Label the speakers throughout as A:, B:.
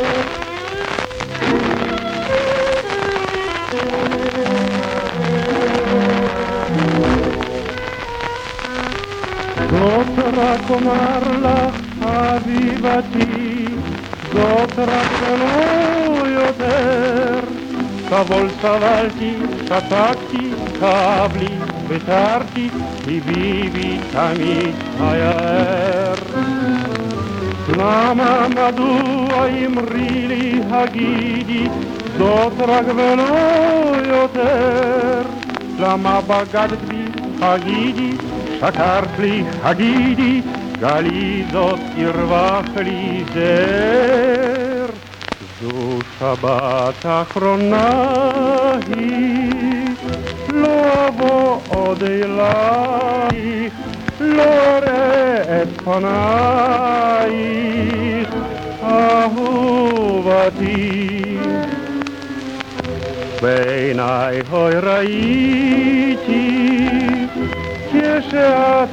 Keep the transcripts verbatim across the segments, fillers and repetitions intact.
A: זאת רק אומר לך חביבתי, זאת רק ולא יותר. סבול סבלתי, שתקתי, כאב לי, ויתרתי, ליבי בי תמיד היה ער. למה מדוע אמרי לי הגידי, זאת רק ולא יותר. למה בגדת בי הגידי, שקרת לי הגידי, גלי זאת ירווח לי זר. זו שבת אחרונה היא, לא אבוא עוד אלייך, לא אראה את פנייך, אהובתי. בעינייך אוי ראיתי, כשאת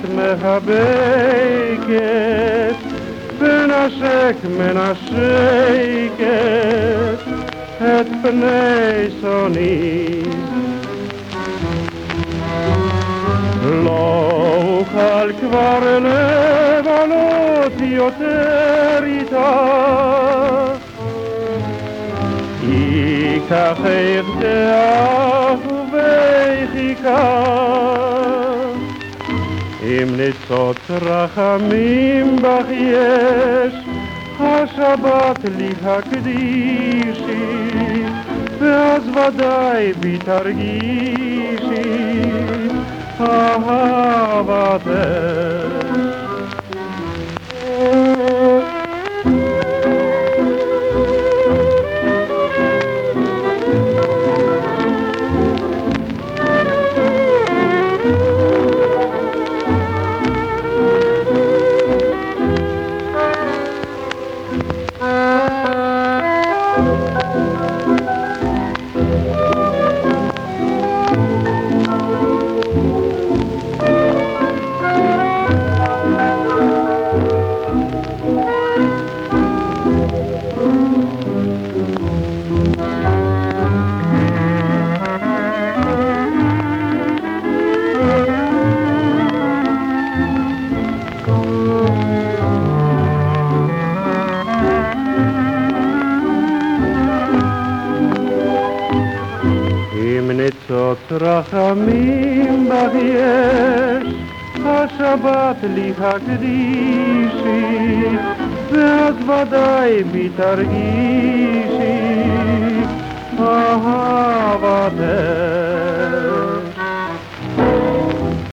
A: מחבקת, בנשק מנשקת את פני שונאי. לא אוכל כבר לבלות יותר איתך, ייקחך תאהובך ייקח. אם ניצוץ רחמים בך יש, השבת לי הקדישי, ואז ודאי בי תרגישי אהבתך. ניצוץ רחמים בך יש, השבת לי הקדישי, ואז ודאי בי תרגישי אהבתך.